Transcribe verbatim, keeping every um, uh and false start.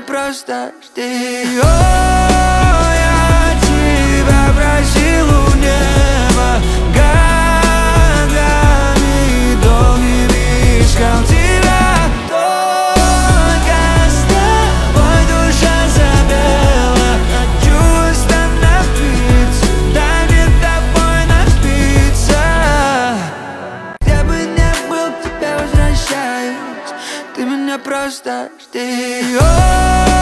просто жди. О, я тебя просил у неба, годами долгими искал тебя. Только с тобой душа забела, хочу остановиться, дай мне тобой напиться. Где бы не был, к тебе возвращаюсь, ты меня просто жди. О,